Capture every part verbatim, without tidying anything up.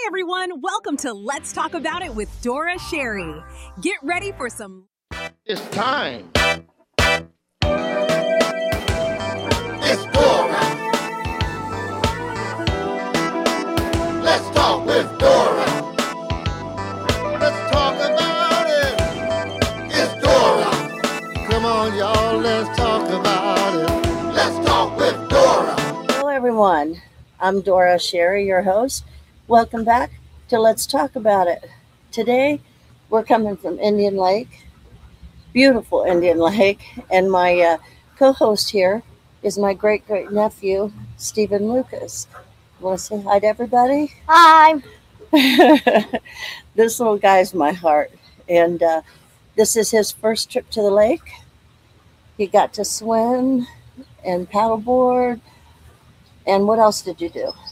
everyone. Welcome to Let's Talk About It with Dora Sherry. Get ready for some... It's time. It's Dora. Let's talk with Dora. Let's talk about it. It's Dora. Come on, y'all. Let's talk about it. Let's talk with Dora. Hello, everyone. I'm Dora Sherry, your host. Welcome back to Let's Talk About It. Today, we're coming from Indian Lake, beautiful Indian Lake, and my uh, co-host here is my great-great-nephew, Stephen Lucas. Want to say hi to everybody? Hi. This little guy's my heart, and uh, this is his first trip to the lake. He got to swim and paddleboard, and what else did you do?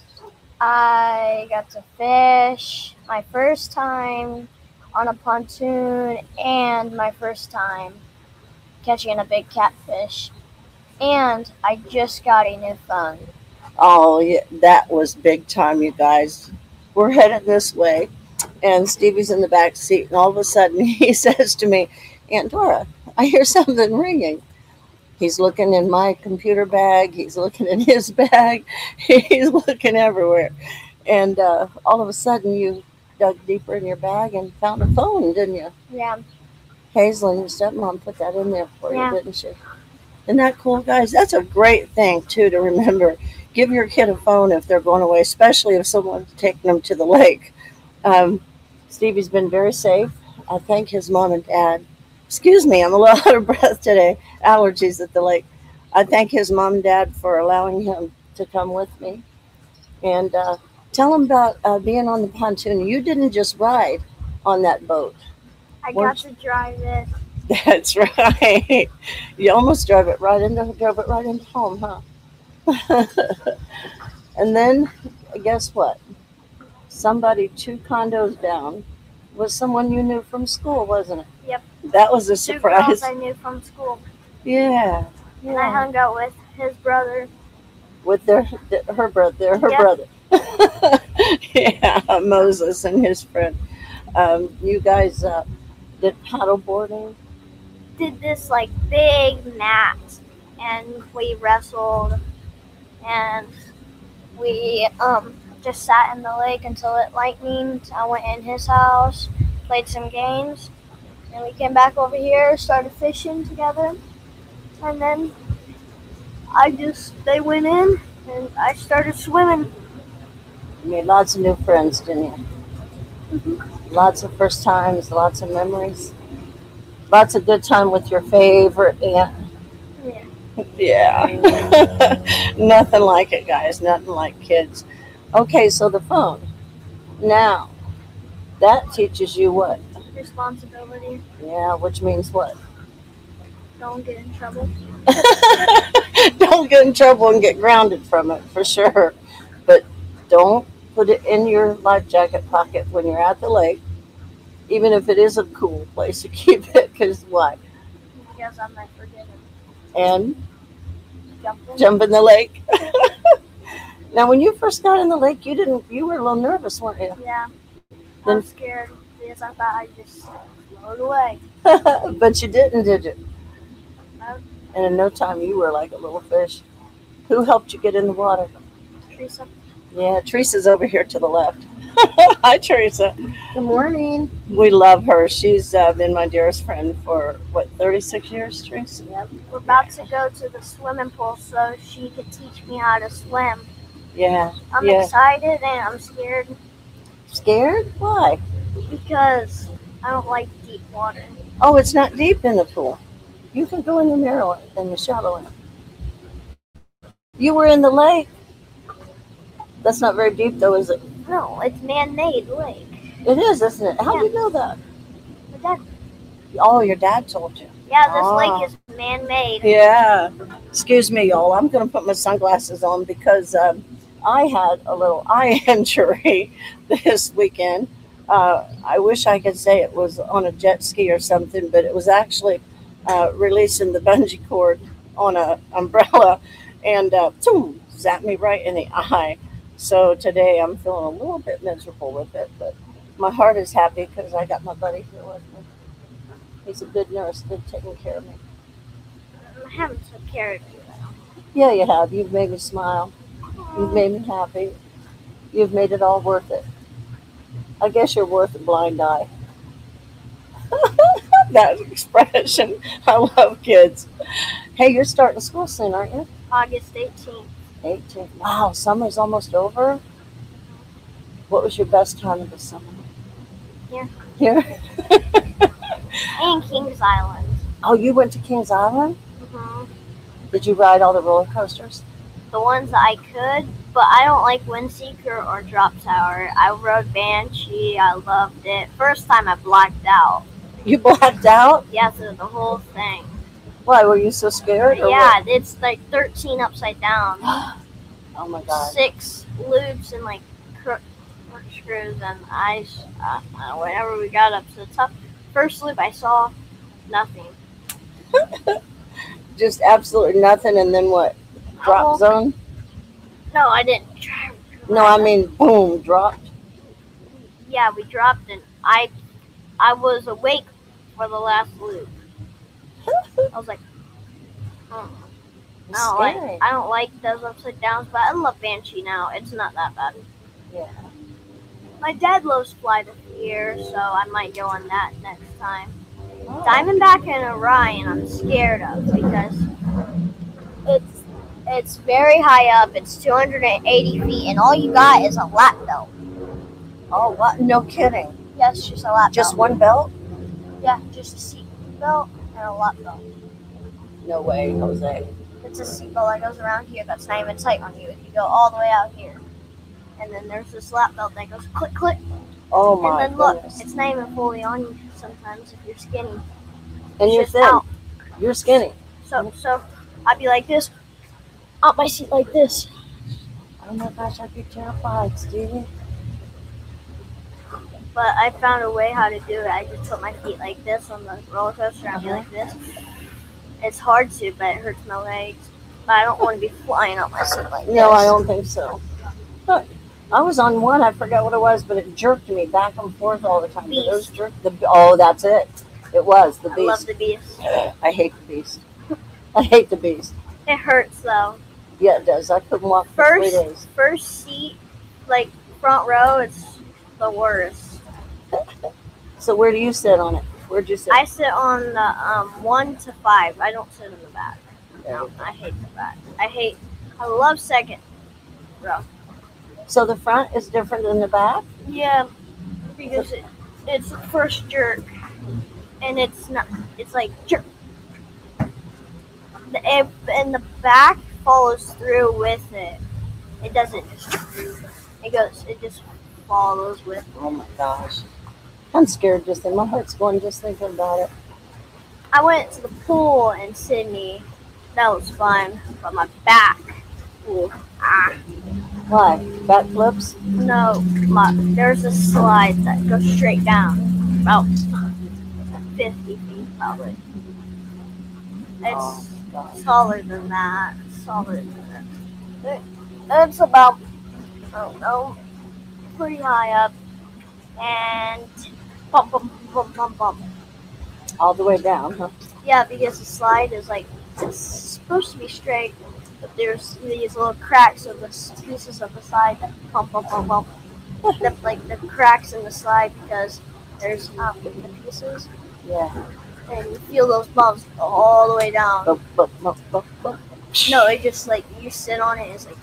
I got to fish my first time on a pontoon and my first time catching a big catfish. And I just got a new phone. Oh, yeah, that was big time, you guys. We're headed this way, and Stevie's in the back seat, and all of a sudden he says to me, Aunt Dora, I hear something ringing. He's looking in my computer bag. He's looking in his bag. He's looking everywhere. And uh, all of a sudden, you dug deeper in your bag and found a phone, didn't you? Yeah. Hazel and your stepmom put that in there for Yeah. you, didn't she? Isn't that cool, guys? That's a great thing, too, to remember. Give your kid a phone if they're going away, especially if someone's taking them to the lake. Um, Stevie's been very safe. I thank his mom and dad. Excuse me, I'm a little out of breath today. Allergies at the lake. I thank his mom and dad for allowing him to come with me. And uh, tell him about uh, being on the pontoon. You didn't just ride on that boat. I Weren't got to drive it. That's right. You almost drove it right into drove it right into home, huh? And then, guess what? Somebody two condos down was someone you knew from school, wasn't it? Yep. That was a Two surprise. girls I knew from school. Yeah. And I hung out with his brother. With their, her brother, her Yep. brother. Yeah, Moses and his friend. Um, you guys uh, did paddleboarding. Did this like big mat. And we wrestled. And we um just sat in the lake until it lightened. I went in his house, played some games. And we came back over here, started fishing together. And then I just, they went in and I started swimming. You made lots of new friends, didn't you? Mm-hmm. Lots of first times, lots of memories. Lots of good time with your favorite aunt. Yeah. Yeah. Nothing like it, guys. Nothing like kids. Okay, so the phone. Now, that teaches you what? Responsibility. Yeah, which means what? Don't get in trouble. Don't get in trouble and get grounded from it, for sure. But don't put it in your life jacket pocket when you're at the lake, even if it is a cool place to keep it, because why? Because I might forget it. And Jump in. jump in the lake. Now, when you first got in the lake, you didn't. You were a little nervous, weren't you? Yeah. I Then- was scared because I thought I'd just float away. But you didn't, did you? No. And in no time, you were like a little fish. Who helped you get in the water? Teresa. Yeah, Teresa's over here to the left. Hi, Teresa. Good morning. We love her. She's uh, been my dearest friend for, what, thirty-six years, Teresa? Yep. We're about to go to the swimming pool so she could teach me how to swim. Yeah. I'm Yeah. excited and I'm scared Scared? Why? because I don't like deep water. Oh, it's not deep in the pool. You can go in the narrow end, in the shallow end. You were in the lake. That's not very deep, though, is it? No, it's man-made lake. It is, isn't it? How do you know that? But that, Oh, your dad told you. yeah, this Ah. lake is man-made. Yeah. Excuse me, y'all. I'm going to put my sunglasses on because um, I had a little eye injury this weekend. Uh, I wish I could say it was on a jet ski or something, but it was actually uh, releasing the bungee cord on a umbrella and uh, boom, zapped me right in the eye. So today I'm feeling a little bit miserable with it, but my heart is happy because I got my buddy here with me. He's a good nurse, good taking care of me. I haven't took care of you though. Yeah, you have. You've made me smile. You've made me happy. You've made it all worth it. I guess you're worth a blind eye. That expression. I love kids. Hey, you're starting school soon, aren't you? August eighteenth. eighteenth. Wow, summer's almost over. What was your best time of the summer? Here. Here? And Kings Island. Oh, you went to Kings Island? hmm Did you ride all the roller coasters? The ones that I could, but I don't like Windseeker or Drop Tower. I rode Banshee. I loved it. First time I blacked out. You blacked out? Yeah, through the whole thing. Why, were you so scared? or Yeah, it's like thirteen upside down. what? Oh my God. Six loops and like cr- corkscrews, and I, uh, uh, whenever we got up to the top, first loop I saw nothing. Just absolutely nothing, and then what? Drop Oh. zone? No, I didn't try. No, I mean, boom, dropped. Yeah, we dropped, and I, I was awake for the last loop. I was like, oh. I don't Scary. like, I don't like those upside downs, but I love Banshee now. It's not that bad. Yeah. My dad loves Fly the Fear, so I might go on that next time. Oh. Diamondback and Orion, I'm scared of because it's it's very high up. It's two hundred eighty feet, and all you got is a lap belt. Oh, what? No kidding. Yes, just a lap Just belt. one belt? Yeah, just a seat belt and a lap belt. No way, Jose. It's a seat belt that goes around here that's not even tight on you. If you go all the way out here. And then there's this lap belt that goes click, click. Oh my and then look, goodness. it's not even fully on you sometimes if you're skinny. And It's you're just thin. out. You're skinny. So, so I'd be like this, out my seat like this. Oh my gosh, I'd be terrified, Stevie. But I found a way how to do it. I just put my feet like this on the roller coaster and I'd be like this. It's hard to, but it hurts my legs. But I don't want to be flying out my seat like this. No, I don't think so. But I was on one, I forgot what it was, but it jerked me back and forth all the time. Beast. Those jerk, the, oh, that's it. It was the I love beast. the beast. I hate the beast. I hate the beast. It hurts though. Yeah, it does. I couldn't walk for three First, days. first seat, like front row, it's the worst. So where do you sit on it? Where'd you sit? I sit on the um, one to five. I don't sit in the back. No, I hate the back. I hate. I love second row. So the front is different than the back? Yeah, because it, it's the first jerk, and it's not. It's like jerk. The it, and the back follows through with it. It doesn't just. It goes. It just follows with. Oh my gosh. I'm scared just thinking. My heart's going just thinking about it. I went to the pool in Sydney. That was fun, but my back. Ooh, ah. Why? Backflips? No, my, there's a slide that goes straight down, about fifty feet probably. It's Oh, God. taller than that. It's taller than that. It, it's about, I don't know, pretty high up. And bump, bump, bump, bump, bump. All the way down, huh? Yeah, because the slide is like, it's supposed to be straight, but there's these little cracks of the s- pieces of the slide that bump, bump, bump, bump. the, like the cracks in the slide because there's um, the pieces, Yeah. and you feel those bumps all the way down. Bump, bump, bump, bump, bump. No, it just like you sit on it, it's like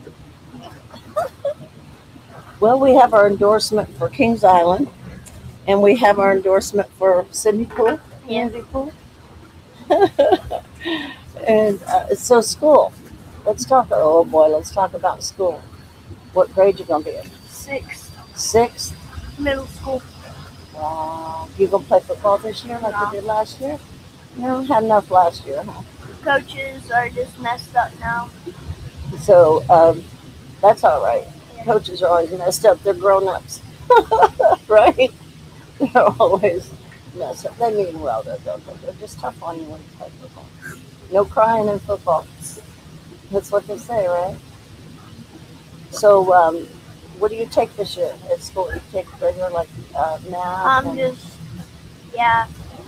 Well, we have our endorsement for Kings Island, and we have our endorsement for Sydney Pool, yeah. Community Pool. And uh, so school. Let's talk. Oh boy, let's talk about school. What grade you gonna be in? Sixth Sixth. middle school. Wow. You gonna play football this year like you did last year? No, had enough last year, huh? Coaches are just messed up now. So um, that's all right. Yeah. Coaches are always messed up. They're grown ups, right? They're always messed up. They mean well, though, don't they? They're just tough on you when you play football. No crying in football. That's what they say, right? So, um, what do you take this year at school? You take regular like uh, math? I'm and just, yeah,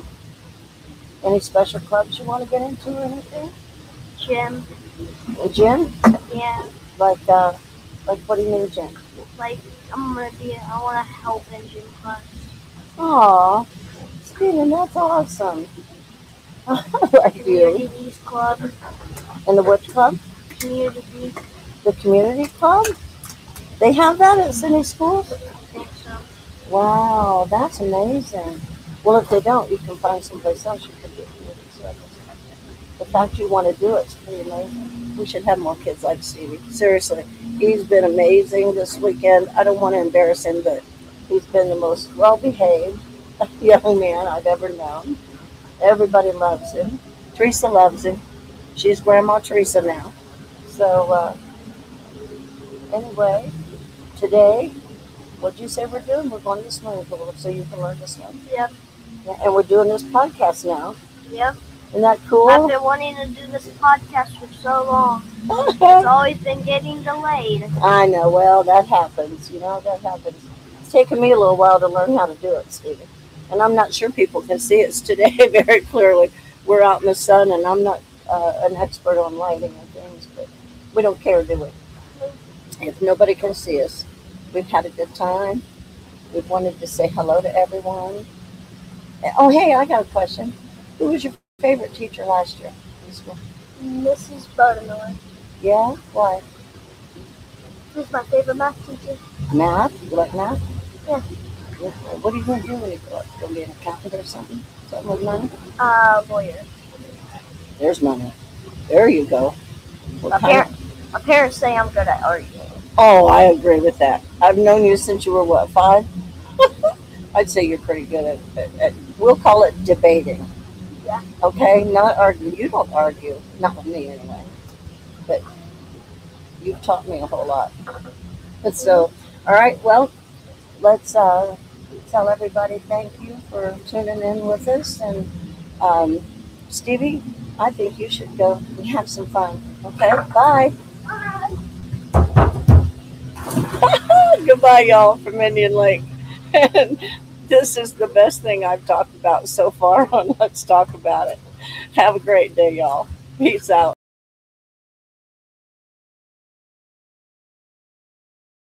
any special clubs you want to get into or anything? gym. A gym? Yeah, Like, uh, like what do you mean gym? like I'm gonna be. I want to help in gym class. Aw, Steven, that's awesome. I like you. Communities club. And the which club? Community. The community club? They have that at Sydney schools? I think so. Wow, that's amazing. Well, if they don't, you can find someplace else you can do community service. The fact you want to do it's pretty amazing. We should have more kids like Stevie. Seriously, he's been amazing this weekend. I don't want to embarrass him, but he's been the most well-behaved young man I've ever known. Everybody loves him. Teresa loves him. She's Grandma Teresa now. So, uh, anyway, today, what'd you say we're doing? We're going to the swimming pool so you can learn to swim. Yep. Yeah, and we're doing this podcast now. Yep. Isn't that cool? I've been wanting to do this podcast for so long. It's always been getting delayed. I know. Well, that happens. You know, that happens. It's taken me a little while to learn how to do it, Stevie. And I'm not sure people can see us today very clearly. We're out in the sun, and I'm not uh, an expert on lighting and things, but we don't care, do we? If nobody can see us, we've had a good time. We've wanted to say hello to everyone. Oh, hey, I got a question. Who was your favorite teacher last year in school? Missus Buttermiller. Yeah? Why? Who's my favorite math teacher? Math? You like math? Yeah. Yeah. What are you going to do when you grow up? Going to be an accountant or something? Something with money? Uh, lawyer. There's money. There you go. What My, kind par- my parents say I'm good at arguing. of- Oh, I agree with that. I've known you since you were, what, five? I'd say you're pretty good at, at, at, we'll call it debating. Yeah. Okay? Not arguing. You don't argue. Not with me, anyway. But you've taught me a whole lot. And so, all right, well, let's uh, tell everybody thank you for tuning in with us. And um, Stevie, I think you should go and have some fun. Okay? Bye. Goodbye, y'all, from Indian Lake. And this is the best thing I've talked about so far on Let's Talk About It. Have a great day, y'all. Peace out.